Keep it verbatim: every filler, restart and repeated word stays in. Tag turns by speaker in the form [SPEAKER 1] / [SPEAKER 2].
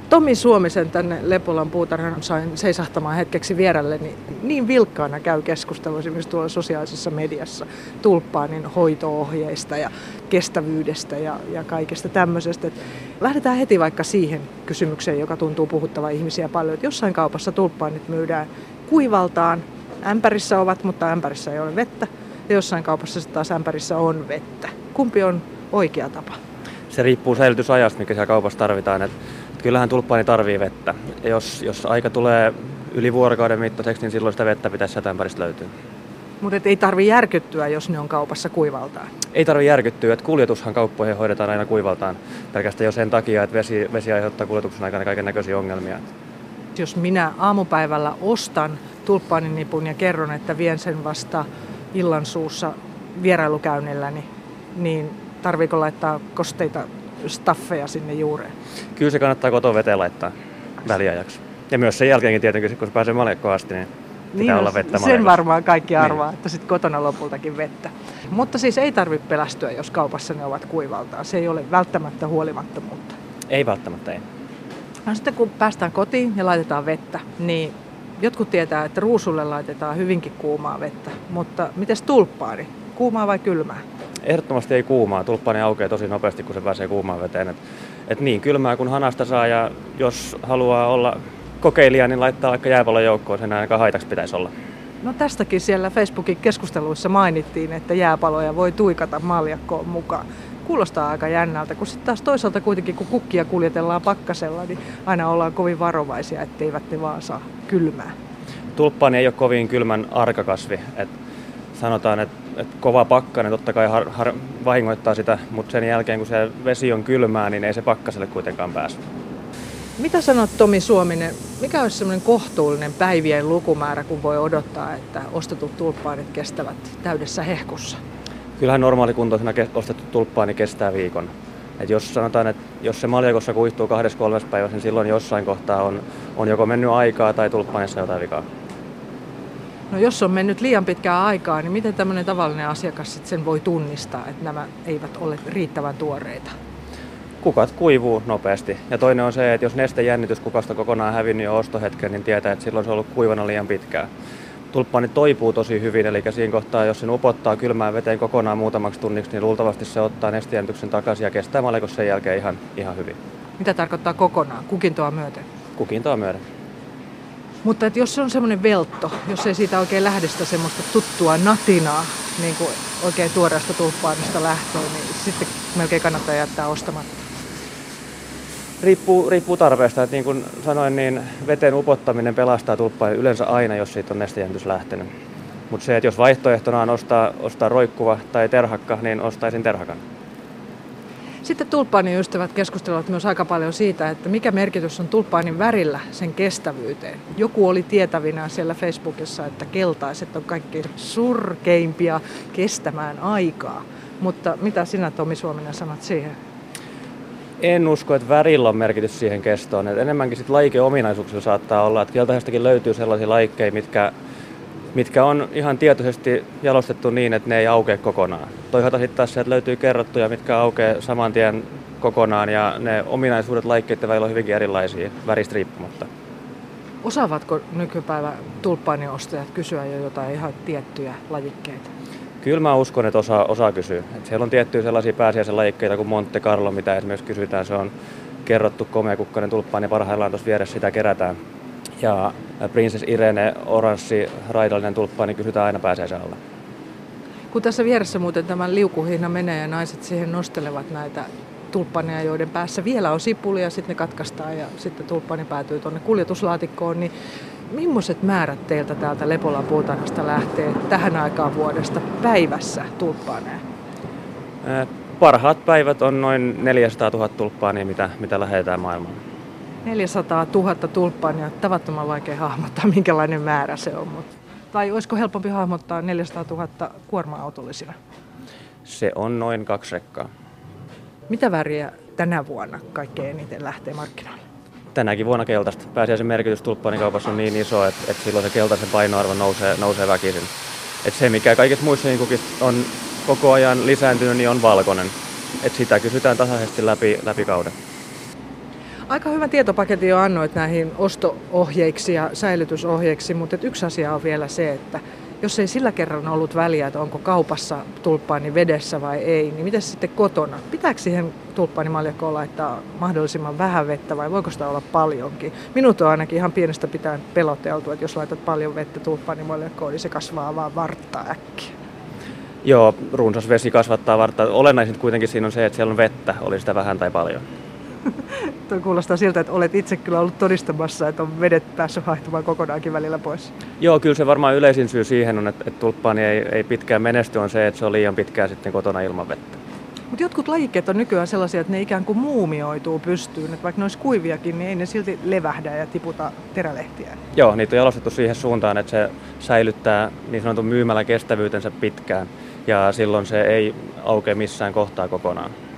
[SPEAKER 1] Tomi Suomisen tänne Lepolan puutarhan sain seisahtamaan hetkeksi vierelle, niin, niin vilkkaana käy keskustelu esimerkiksi tuolla sosiaalisessa mediassa tulppaanin hoito-ohjeista ja kestävyydestä ja, ja kaikesta tämmöisestä. Et lähdetään heti vaikka siihen kysymykseen, joka tuntuu puhuttavan ihmisiä paljon, että jossain kaupassa tulppaanit myydään kuivaltaan. Ämpärissä ovat, mutta ämpärissä ei ole vettä. Ja jossain kaupassa sitten taas ämpärissä on vettä. Kumpi on oikea tapa?
[SPEAKER 2] Se riippuu säilytysajasta, mikä siellä kaupassa tarvitaan. Et, et kyllähän tulppaani tarvii vettä. Jos, jos aika tulee yli vuorokauden mittaiseksi, niin silloin sitä vettä pitäisi sieltä ämpäristä löytyä.
[SPEAKER 1] Mutta ei tarvitse järkyttyä, jos ne on kaupassa kuivaltaan?
[SPEAKER 2] Ei tarvitse järkyttyä. Et kuljetushan kauppoihin hoidetaan aina kuivaltaan. Pelkästään jo sen takia, että vesi, vesi aiheuttaa kuljetuksen aikana kaiken näköisiä ongelmia.
[SPEAKER 1] Jos minä aamupäivällä ostan tulppaaninipun ja kerron, että vien sen vasta illansuussa vierailukäynnilläni, niin tarviiko laittaa kosteita staffeja sinne juureen?
[SPEAKER 2] Kyllä se kannattaa koton veteen laittaa väliajaksi. Ja myös sen jälkeenkin tietenkin, kun se pääsee maljakkoon asti, niin pitää niin, olla vettä maljakossa.
[SPEAKER 1] Sen varmaan kaikki arvaa, niin.
[SPEAKER 2] Että
[SPEAKER 1] sitten kotona lopultakin vettä. Mutta siis ei tarvitse pelästyä, jos kaupassa ne ovat kuivaltaan. Se ei ole välttämättä huolimattomuutta.
[SPEAKER 2] Ei välttämättä, ei.
[SPEAKER 1] No sitten kun päästään kotiin ja laitetaan vettä, niin jotkut tietää, että ruusulle laitetaan hyvinkin kuumaa vettä. Mutta mites tulppaani? Kuumaa vai kylmää?
[SPEAKER 2] Ehdottomasti ei kuumaa. Tulppaani aukeaa tosi nopeasti, kun se pääsee kuumaan veteen. Et, et niin kylmää kun hanasta saa, ja jos haluaa olla kokeilija, niin laittaa vaikka jääpallon joukkoon. Sen ainakaan haitaksi pitäisi olla.
[SPEAKER 1] No tästäkin siellä Facebookin keskusteluissa mainittiin, että jääpaloja voi tuikata maljakkoon mukaan. Kuulostaa aika jännältä, kun sitten taas toisaalta kuitenkin kun kukkia kuljetellaan pakkasella, niin aina ollaan kovin varovaisia, etteivät ne vaan saa kylmää.
[SPEAKER 2] Tulppaani ei ole kovin kylmän arkakasvi. Et sanotaan, että et kova pakkanen totta kai har, har, vahingoittaa sitä, mutta sen jälkeen kun se vesi on kylmää, niin ei se pakkaselle kuitenkaan pääse.
[SPEAKER 1] Mitä sanot Tomi Suominen, mikä olisi semmoinen kohtuullinen päivien lukumäärä, kun voi odottaa, että ostetut tulppaanit kestävät täydessä hehkussa?
[SPEAKER 2] Kyllähän normaalikuntoisena ostettu tulppaani kestää viikon. Et jos sanotaan, että jos se maljakossa kuihtuu kahdessa kolmessa päivässä, niin silloin jossain kohtaa on, on joko mennyt aikaa tai tulppaanissa jotain vikaa.
[SPEAKER 1] No jos on mennyt liian pitkää aikaa, niin miten tämmöinen tavallinen asiakas sit sen voi tunnistaa, että nämä eivät ole riittävän tuoreita?
[SPEAKER 2] Kukat kuivuu nopeasti. Ja toinen on se, että jos nestejännitys kukasta kokonaan hävinnyt jo ostohetken, niin tietää, että silloin se on ollut kuivana liian pitkään. Tulppaani toipuu tosi hyvin, eli siinä kohtaa, jos sen upottaa kylmään veteen kokonaan muutamaksi tunniksi, niin luultavasti se ottaa nestejännityksen takaisin ja kestää maljakossa sen jälkeen ihan, ihan hyvin.
[SPEAKER 1] Mitä tarkoittaa kokonaan? Kukintoa myöten?
[SPEAKER 2] Kukintoa myöten.
[SPEAKER 1] Mutta että jos se on semmoinen veltto, jos ei siitä oikein lähde sitä semmoista tuttua natinaa, niin kuin oikein tuoreesta tulppaanista lähtee, niin sitten melkein kannattaa jättää ostamatta.
[SPEAKER 2] Riippuu, riippuu tarpeesta. Että niin kuin sanoin, niin veteen upottaminen pelastaa tulppaa yleensä aina, jos siitä on nestejännitys lähtenyt. Mutta se, että jos vaihtoehtona on ostaa, ostaa roikkuva tai terhakka, niin ostaisin terhakan.
[SPEAKER 1] Sitten tulppaanin ystävät keskustelevat myös aika paljon siitä, että mikä merkitys on tulppaanin värillä sen kestävyyteen. Joku oli tietävinä siellä Facebookissa, että keltaiset on kaikkein surkeimpia kestämään aikaa. Mutta mitä sinä, Tomi Suominen, sanot siihen?
[SPEAKER 2] En usko, että värillä on merkitys siihen kestoon. Et enemmänkin sit lajikeominaisuuksilla saattaa olla, että keltaisestakin löytyy sellaisia lajikkeja, mitkä, mitkä on ihan tietoisesti jalostettu niin, että ne ei aukea kokonaan. Toisaalta sitten taas sieltä löytyy kerrottuja, mitkä aukeaa saman tien kokonaan, ja ne ominaisuudet lajikkeiden välillä on hyvinkin erilaisia väristä riippumatta.
[SPEAKER 1] Osaavatko nykypäivän tulppaanieostajat kysyä jo jotain ihan tiettyjä lajikkeita?
[SPEAKER 2] Kyllä mä uskon, että osaa, osaa kysyä. Et siellä on tiettyjä sellaisia pääsiäisen lajikkeita kuin Monte Carlo, mitä esimerkiksi kysytään. Se on kerrottu komeakukkainen tulppaani, ja parhaillaan tuossa vieressä sitä kerätään. Ja Princess Irene, oranssi, raidallinen tulppaani, kysytään aina pääsiäisen alla.
[SPEAKER 1] Kun tässä vieressä muuten tämä liukuhihna menee ja naiset siihen nostelevat näitä tulppaaneja, joiden päässä vielä on sipulia, sitten ne katkaistaan ja sitten tulppaani päätyy tuonne kuljetuslaatikkoon, niin millaiset määrät teiltä täältä Lepolan puutarhasta lähtee tähän aikaan vuodesta päivässä tulppaaneja?
[SPEAKER 2] Parhaat päivät on noin neljäsataatuhatta tulppaania, mitä, mitä lähetetään maailmaan.
[SPEAKER 1] neljäsataatuhatta tulppaania, tavattoman vaikea hahmottaa, minkälainen määrä se on. Mutta tai olisiko helpompi hahmottaa neljäsataatuhatta kuorma-autollisina?
[SPEAKER 2] Se on noin kaksi rekkaa.
[SPEAKER 1] Mitä väriä tänä vuonna kaikkein eniten lähtee markkinoille?
[SPEAKER 2] Tänäkin vuonna keltaista. Pääsiäisen merkitys tulppaanikaupassa on niin iso, että, että silloin se keltaisen painoarvo nousee, nousee väkisin. Että se, mikä kaikissa muissa on koko ajan lisääntynyt, niin on valkoinen. Että sitä kysytään tasaisesti läpi, läpi kauden.
[SPEAKER 1] Aika hyvän tietopaketin jo annoit näihin osto-ohjeiksi ja säilytysohjeiksi, mutta yksi asia on vielä se, että jos ei sillä kerran ollut väliä, että onko kaupassa tulppaani vedessä vai ei, niin miten sitten kotona? Pitääkö siihen tulppaanimaljakkoon laittaa mahdollisimman vähän vettä vai voiko sitä olla paljonkin? Minut on ainakin ihan pienestä pitäen peloteltu, että jos laitat paljon vettä tulppaanimaljakkoon, niin se kasvaa vaan vartta äkkiä.
[SPEAKER 2] Joo, runsas vesi kasvattaa vartta. Olennaisinta kuitenkin siinä on se, että siellä on vettä, oli sitä vähän tai paljon.
[SPEAKER 1] Tuo kuulostaa siltä, että olet itse kyllä ollut todistamassa, että on vedet päässyt haihtumaan kokonaankin välillä pois.
[SPEAKER 2] Joo, kyllä se varmaan yleisin syy siihen on, että, että tulppaani ei, ei pitkään menesty, on se, että se on liian pitkään sitten kotona ilman vettä.
[SPEAKER 1] Mutta jotkut lajikkeet on nykyään sellaisia, että ne ikään kuin muumioituu pystyyn. Että vaikka ne olisi kuiviakin, niin ei ne silti levähdä ja tiputa terälehtiä.
[SPEAKER 2] Joo, niitä on jalostettu siihen suuntaan, että se säilyttää niin sanotun myymällä kestävyytensä pitkään. Ja silloin se ei aukea missään kohtaa kokonaan.